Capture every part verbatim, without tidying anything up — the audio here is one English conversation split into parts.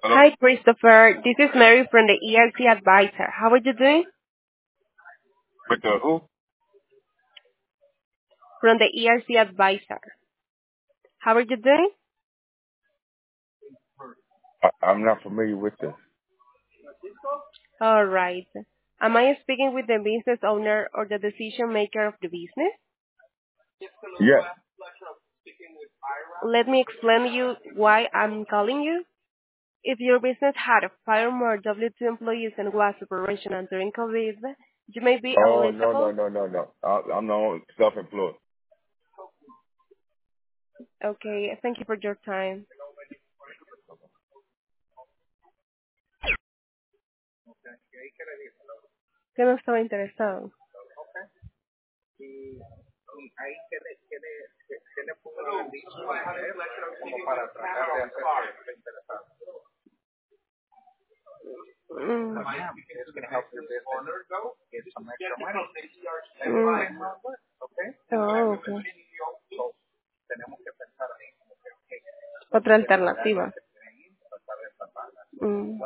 Hello? Hi, Christopher. This is Mary from the E R C Advisor. How are you doing? With the who? From the E R C Advisor. How are you doing? I, I'm not familiar with this. All right. Am I speaking with the business owner or the decision maker of the business? Yes. Let me explain you why I'm calling you. If your business had five more W two employees and was operational during COVID, you may be Oh, no, no, eligible. no, no, no. I, I'm not self-employed. Okay, thank you for your time. Que no estaba interesado. Mm. Mm. Oh, okay. Otra alternativa. Mm.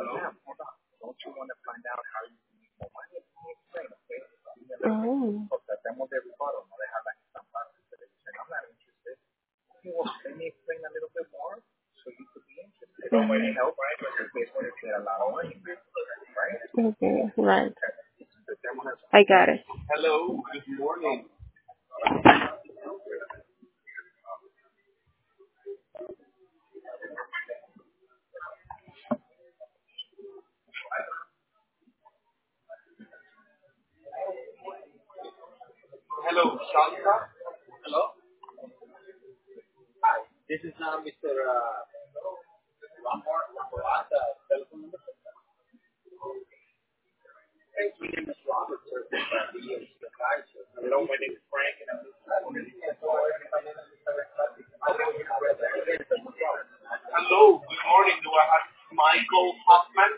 Oh. Mhm. Okay, right. I got it. Hello, good morning. Do I have Michael Hoffman?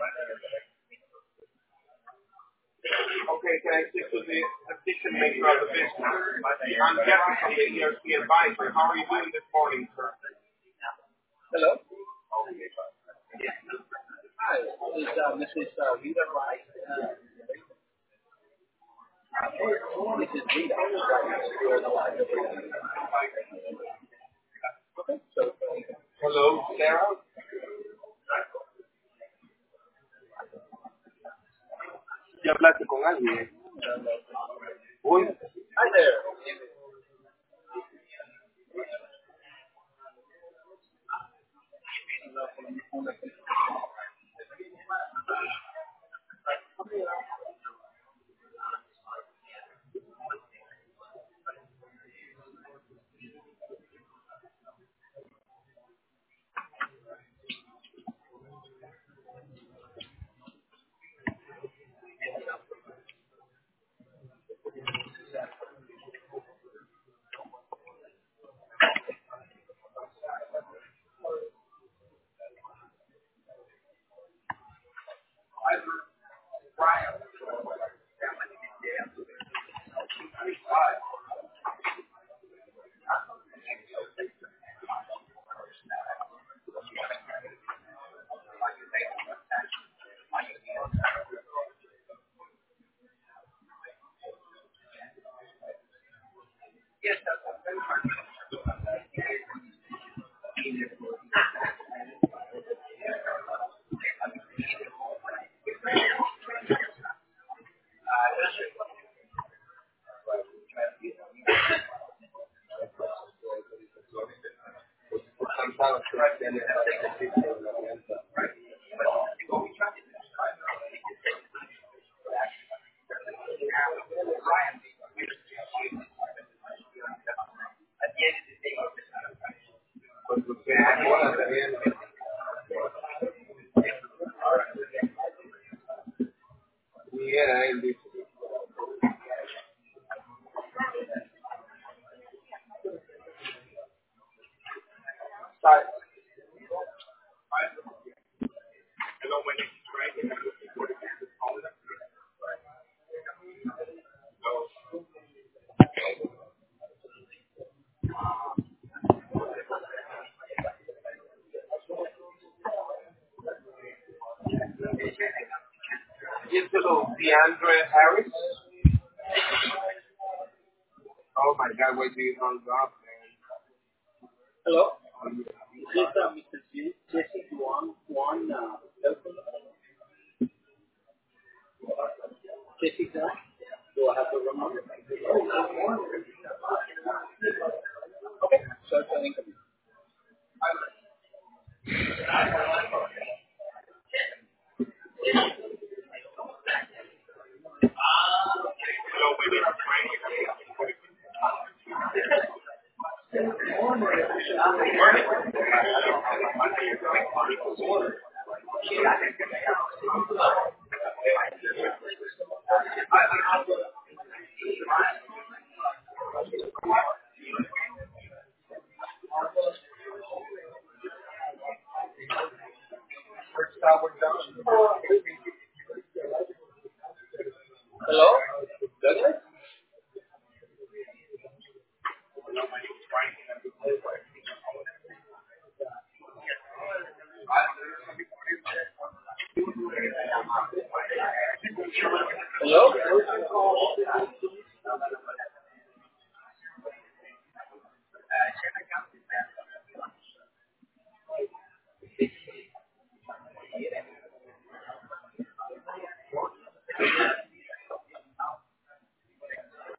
Okay, can I speak to the decision maker of the business? I'm Jeffrey from the E R C Advisor. How are you doing this morning, sir? Hello, Sarah? Ya hablaste con alguien. Uy. Hi there. Yeah, él dice. to DeAndre Harris. Oh my God, why do you hung up, man? Hello? Is this uh, Mister J- Jesse Juan, Juan uh, Belton? Jesse Juan? Do I have the wrong number? Okay, so it's an incoming. Hello? Douglas? Hello?